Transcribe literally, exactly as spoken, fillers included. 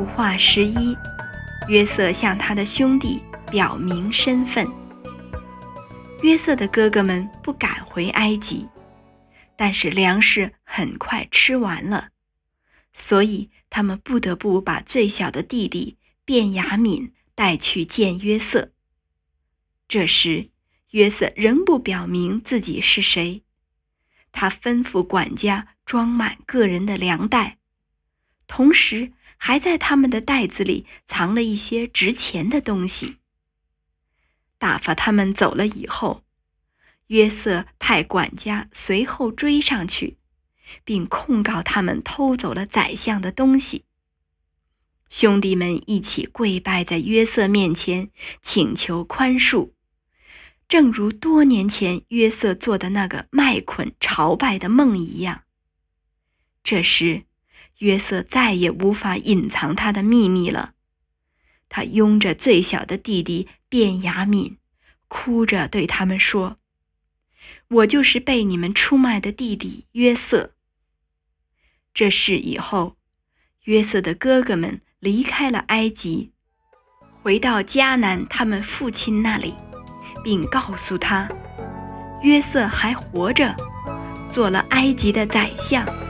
图画十一，约瑟向他的兄弟表明身份。约瑟的哥哥们不敢回埃及，但是粮食很快吃完了，所以他们不得不把最小的弟弟便雅悯带去见约瑟。这时，约瑟仍不表明自己是谁，他吩咐管家装满个人的粮袋，同时还在他们的袋子里藏了一些值钱的东西。打发他们走了以后，约瑟派管家随后追上去，并控告他们偷走了宰相的东西。兄弟们一起跪拜在约瑟面前，请求宽恕，正如多年前约瑟做的那个麦捆朝拜的梦一样。这时，约瑟再也无法隐藏他的秘密了。他拥着最小的弟弟便雅悯，哭着对他们说：“我就是被你们出卖的弟弟约瑟。”这事以后，约瑟的哥哥们离开了埃及，回到迦南他们父亲那里，并告诉他，约瑟还活着，做了埃及的宰相。